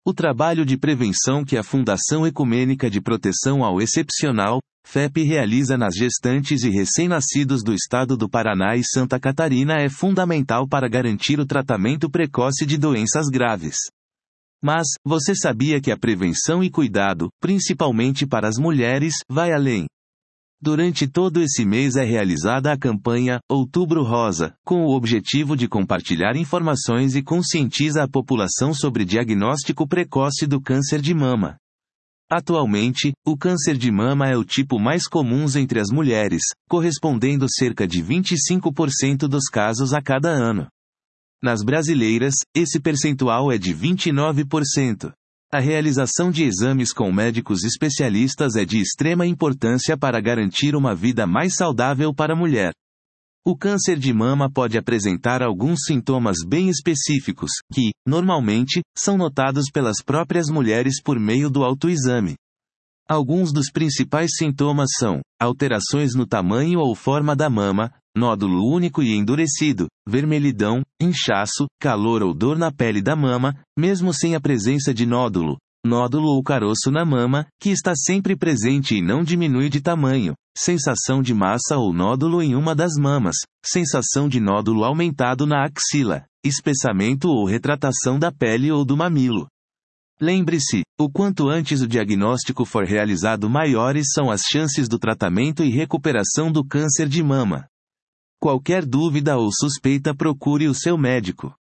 O trabalho de prevenção que a Fundação Ecumênica de Proteção ao Excepcional, FEP, realiza nas gestantes e recém-nascidos do estado do Paraná e Santa Catarina é fundamental para garantir o tratamento precoce de doenças graves. Mas, você sabia que a prevenção e cuidado, principalmente para as mulheres, vai além? Durante todo esse mês é realizada a campanha Outubro Rosa, com o objetivo de compartilhar informações e conscientiza a população sobre diagnóstico precoce do câncer de mama. Atualmente, o câncer de mama é o tipo mais comum entre as mulheres, correspondendo cerca de 25% dos casos a cada ano. Nas brasileiras, esse percentual é de 29%. A realização de exames com médicos especialistas é de extrema importância para garantir uma vida mais saudável para a mulher. O câncer de mama pode apresentar alguns sintomas bem específicos, que, normalmente, são notados pelas próprias mulheres por meio do autoexame. Alguns dos principais sintomas são alterações no tamanho ou forma da mama, nódulo único e endurecido, vermelhidão, inchaço, calor ou dor na pele da mama, mesmo sem a presença de nódulo ou caroço na mama, que está sempre presente e não diminui de tamanho, sensação de massa ou nódulo em uma das mamas, sensação de nódulo aumentado na axila, espessamento ou retratação da pele ou do mamilo. Lembre-se, o quanto antes o diagnóstico for realizado, maiores são as chances do tratamento e recuperação do câncer de mama. Qualquer dúvida ou suspeita, procure o seu médico.